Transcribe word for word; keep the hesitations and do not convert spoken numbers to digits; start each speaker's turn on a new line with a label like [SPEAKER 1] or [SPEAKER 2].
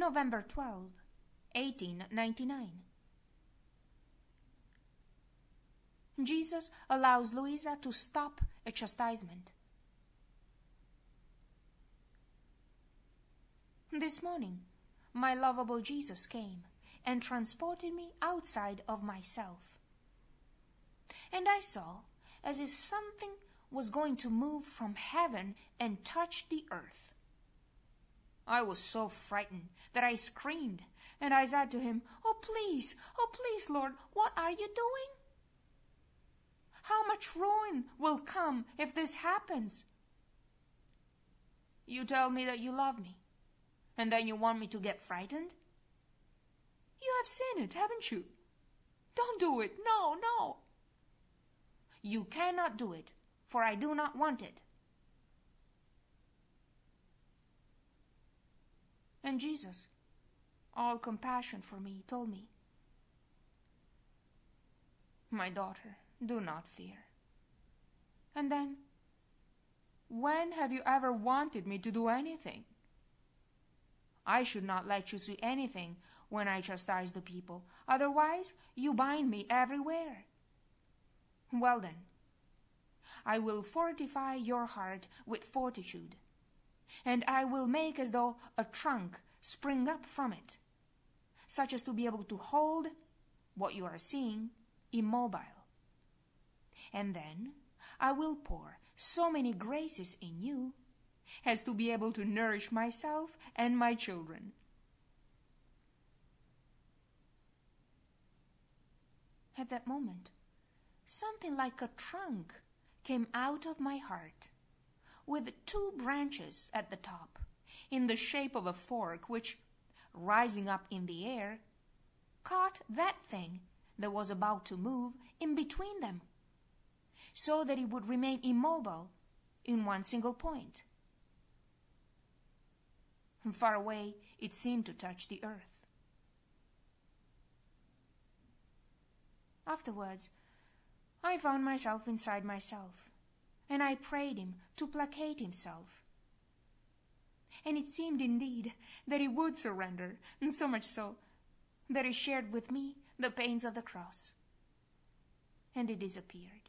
[SPEAKER 1] November twelfth, eighteen ninety-nine. Jesus allows Louisa to stop a chastisement. This morning, my lovable Jesus came and transported me outside of myself. And I saw as if something was going to move from heaven and touch the earth. I was so frightened that I screamed, and I said to him, "Oh, please, oh, please, Lord, what are you doing? How much ruin will come if this happens? You tell me that you love me, and then you want me to get frightened? You have seen it, haven't you? Don't do it, no, no. You cannot do it, for I do not want it." And Jesus, all compassion for me, told me, "My daughter, do not fear." And then, when have you ever wanted me to do anything? I should not let you see anything when I chastise the people. Otherwise, you bind me everywhere. Well then, I will fortify your heart with fortitude, and I will make as though a trunk spring up from it, such as to be able to hold what you are seeing immobile. And then I will pour so many graces in you as to be able to nourish myself and my children. At that moment, something like a trunk came out of my heart, with two branches at the top, in the shape of a fork, which, rising up in the air, caught that thing that was about to move in between them, so that it would remain immobile in one single point. Far away, it seemed to touch the earth. Afterwards, I found myself inside myself, and I prayed him to placate himself. And it seemed indeed that he would surrender, and so much so that he shared with me the pains of the cross. And he disappeared.